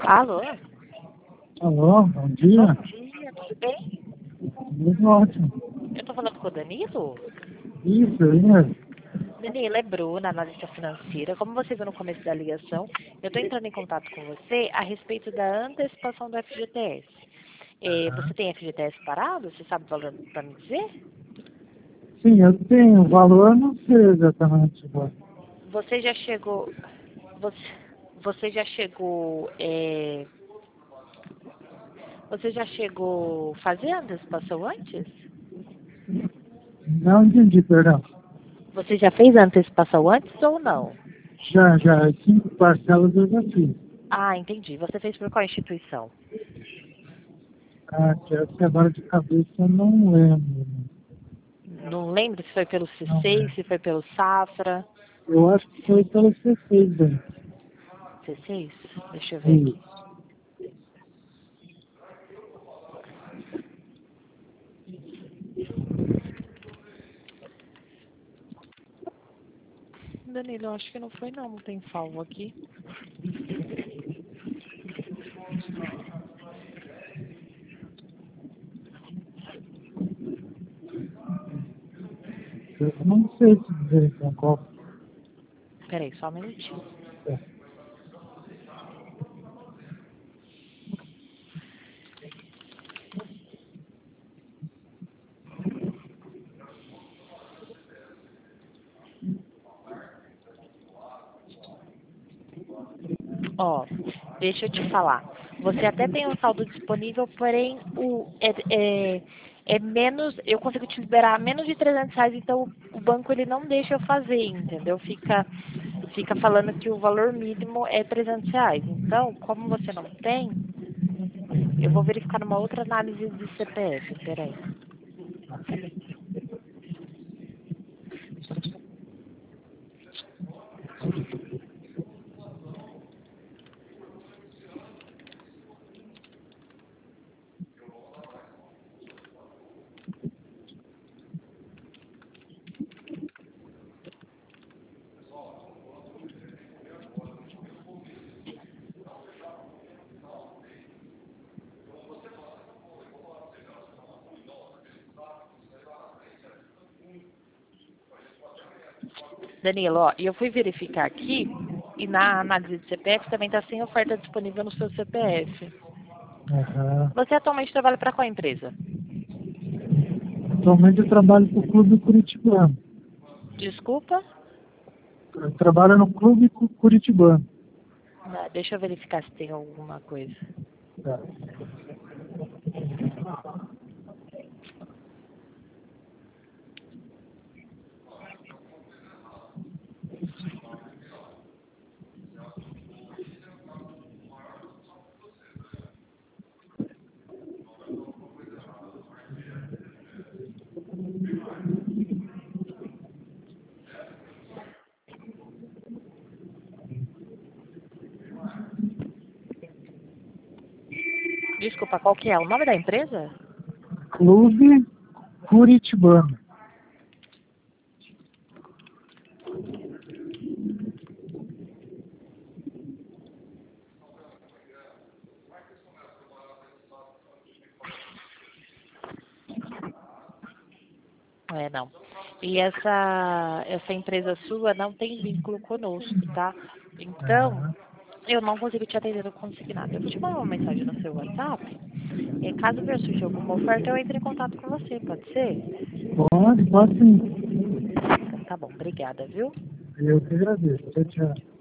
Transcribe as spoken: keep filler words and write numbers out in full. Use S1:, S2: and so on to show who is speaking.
S1: Alô?
S2: Alô, bom dia.
S1: Bom dia, tudo bem?
S2: Tudo ótimo.
S1: Eu tô falando com o Danilo?
S2: Isso, eu mesmo.
S1: Danilo, é Bruna, analista financeira. Como você viu no começo da ligação, eu tô entrando em contato com você a respeito da antecipação do F G T S. Eh, você tem F G T S parado? Você sabe o valor para me dizer?
S2: Sim, eu tenho o valor, não sei exatamente agora.
S1: Você já chegou... Você, você já chegou... eh, você já chegou a fazer a antecipação antes?
S2: Não entendi, perdão.
S1: Você já fez a antecipação antes ou não?
S2: Já, já, cinco parcelas eu já fiz.
S1: Ah, entendi. Você fez por qual instituição?
S2: Ah, que essa agora de cabeça eu não lembro.
S1: Não lembro se foi pelo
S2: Não
S1: C seis,
S2: lembro.
S1: se foi pelo Safra.
S2: Eu acho que foi pelo C seis, bem.
S1: C seis? Deixa eu ver aqui.
S2: Isso.
S1: Danilo, eu acho que não foi não, não tem salvo aqui.
S2: Eu não sei te dizer então qual
S1: Peraí, só um minutinho.
S2: é.
S1: Ó, deixa eu te falar. Você até tem um saldo disponível, porém o, é, é, é menos, eu consigo te liberar menos de trezentos reais, então o banco ele não deixa eu fazer, entendeu? Fica, fica falando que o valor mínimo é trezentos reais. Então, como você não tem, eu vou verificar numa outra análise de C P F, peraí. Danilo, ó, e eu fui verificar aqui, e na análise de C P F também está sem oferta disponível no seu C P F.
S2: Aham.
S1: Você atualmente trabalha para qual empresa?
S2: Atualmente eu trabalho para o Clube Curitibano.
S1: Desculpa?
S2: Eu trabalho no Clube Cu- Curitibano.
S1: Ah, deixa eu verificar se tem alguma coisa.
S2: Tá.
S1: Desculpa, qual que é? O nome da empresa?
S2: Clube Curitibano.
S1: É, não. E essa, essa empresa sua não tem vínculo conosco, tá? Então,
S2: Aham.
S1: eu não consigo te atender no consignado. Eu vou te mandar uma mensagem no seu WhatsApp. E caso vier surgir alguma oferta, eu entre em contato com você, pode ser?
S2: Pode, pode sim.
S1: Tá bom, obrigada, viu?
S2: Eu que agradeço. Tchau, tchau.